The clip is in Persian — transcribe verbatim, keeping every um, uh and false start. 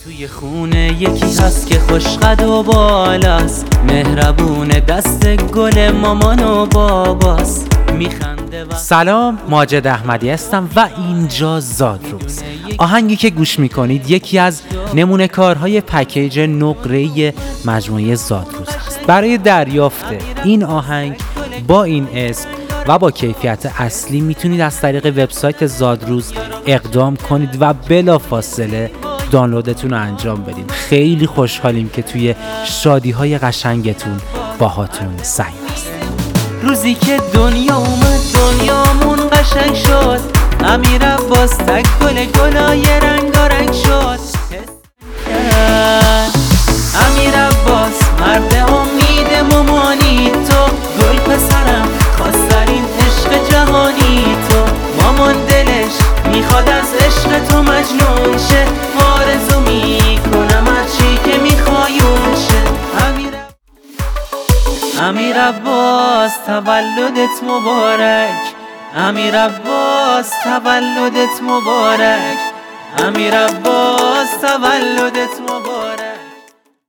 توی خونه یکی هست که خوشقد و بالاست، مهربون، دست گل مامان و باباست، میخنده و... سلام، ماجد احمدی هستم و اینجا زادروز. آهنگی که گوش میکنید یکی از نمونه کارهای پکیج نقره‌ای مجموعه زادروز است. برای دریافت این آهنگ با این اسم و با کیفیت اصلی میتونید از طریق وبسایت زادروز اقدام کنید و بلافاصله دانلودتون رو انجام بدید. خیلی خوشحالیم که توی شادی‌های قشنگتون باهاتون سعی است. روزی که دنیا اومد دنیامون قشنگ شد، امیر عباس تک گل گلای رنگارنگ شد. امیر عباس مرد امید مامانی تو، گل پسرم خواسترین عشق جهانی تو، مامان دلش میخواد از عشق تو مجنون شه، آرزو میکنم هرچی که میخوای اون شه. امیر امیر عباس تولدت مبارک، امیر عباس تولدت مبارک، امیر عباس تولدت مبارک.